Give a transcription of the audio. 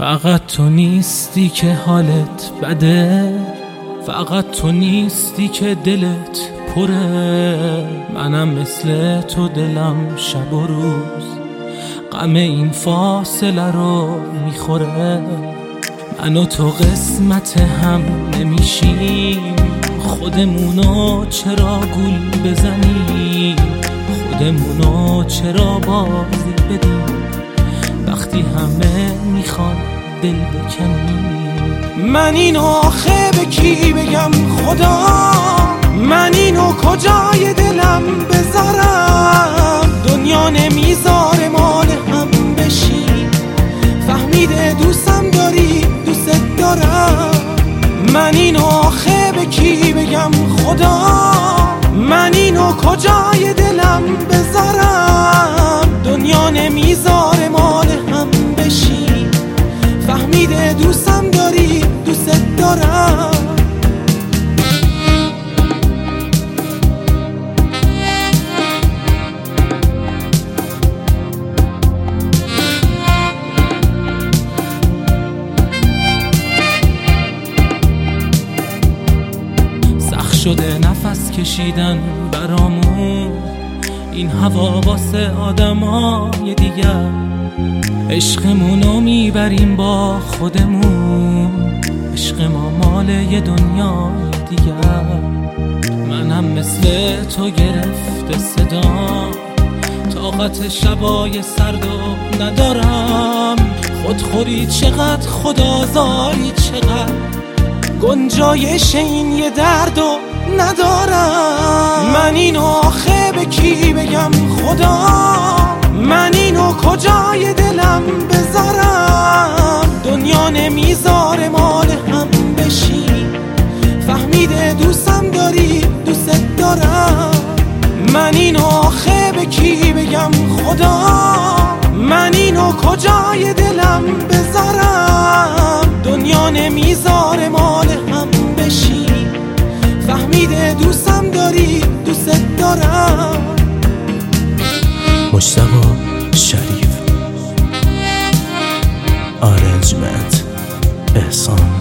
فقط تو نیستی که حالت بده، فقط تو نیستی که دلت پره. منم مثل تو دلم شب و روز غم این فاصله رو میخوره. من و تو قسمت هم نمیشیم، خودمونو چرا گول بزنیم، خودمونو چرا بازی بدیم وقتی همه میخوان دل بکنیم. من اینو آخه به کی بگم خدا، من اینو کجای دلم بذارم؟ دنیا نمیذاره مال هم بشیم، فهمیده دوستم داری دوست دارم. من اینو آخه به کی بگم خدا، من اینو کجای دلم بذارم؟ دنیا نمیذاره مال هم بشیم، فهمیده دوستم داری دوست دارم. شده نفس کشیدن برامون، این هوا واسه آدمای دیگر. عشقمونو میبریم با خودمون، عشق ما مال یه دنیای دیگر. منم مثل تو گرفته صدا، طاقت شبای سردو ندارم. خودخوری چقدر، خدازاری چقدر، گنجایش این یه دردو ندارم. من اینو آخه به کی بگم خدا، من اینو کجای دلم بذارم؟ دنیا نمیذاره مال هم بشیم، فهمیده دوستم داری دوست دارم. من اینو آخه به کی بگم خدا، من اینو کجای دلم بذارم؟ دنیا نمیذاره مال هم بشیم، فهمیده دوستم داری دوست دارم. مجتبی شریف، آرنجمنت احسان.